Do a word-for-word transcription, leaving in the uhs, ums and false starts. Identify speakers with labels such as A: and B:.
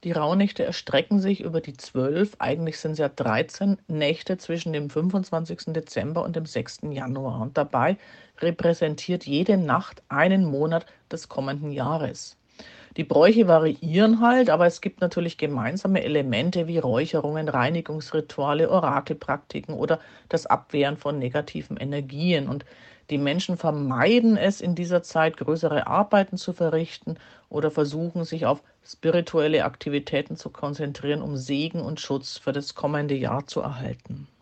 A: Die Rauhnächte erstrecken sich über die zwölf, eigentlich sind es ja dreizehn Nächte zwischen dem fünfundzwanzigsten Dezember und dem sechsten Januar. Und dabei repräsentiert jede Nacht einen Monat des kommenden Jahres. Die Bräuche variieren halt, aber es gibt natürlich gemeinsame Elemente wie Räucherungen, Reinigungsrituale, Orakelpraktiken oder das Abwehren von negativen Energien. Und die Menschen vermeiden es in dieser Zeit, größere Arbeiten zu verrichten oder versuchen, sich auf spirituelle Aktivitäten zu konzentrieren, um Segen und Schutz für das kommende Jahr zu erhalten.